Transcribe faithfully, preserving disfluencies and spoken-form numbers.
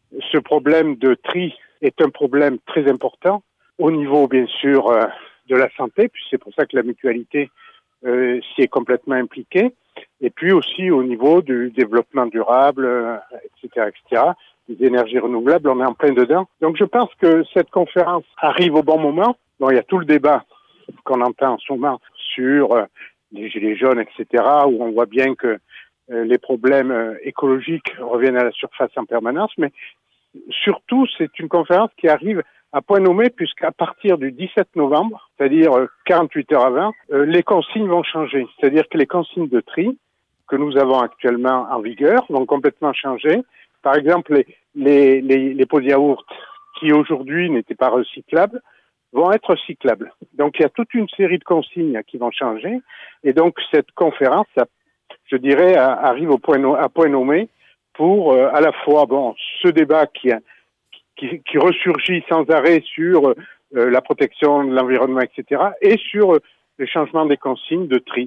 Ce problème de tri est un problème très important au niveau, bien sûr, euh, de la santé, puis c'est pour ça que la mutualité euh, s'y est complètement impliquée, et puis aussi au niveau du développement durable, euh, et cetera, et cetera, des énergies renouvelables, on est en plein dedans. Donc je pense que cette conférence arrive au bon moment. Bon, il y a tout le débat qu'on entend en ce moment sur euh, les gilets jaunes, et cetera, où on voit bien que euh, les problèmes euh, écologiques reviennent à la surface en permanence, mais surtout, c'est une conférence qui arrive à point nommé, puisqu'à partir du dix-sept novembre, c'est-à-dire quarante-huit heures avant, euh, les consignes vont changer. C'est-à-dire que les consignes de tri que nous avons actuellement en vigueur vont complètement changer. Par exemple, les, les, les, les pots de yaourt qui aujourd'hui n'étaient pas recyclables vont être recyclables. Donc il y a toute une série de consignes qui vont changer. Et donc cette conférence, ça, je dirais, arrive au point, no- à point nommé pour euh, à la fois bon ce débat qui, qui, qui ressurgit sans arrêt sur euh, la protection de l'environnement, et cetera, et sur euh, le changement des consignes de tri.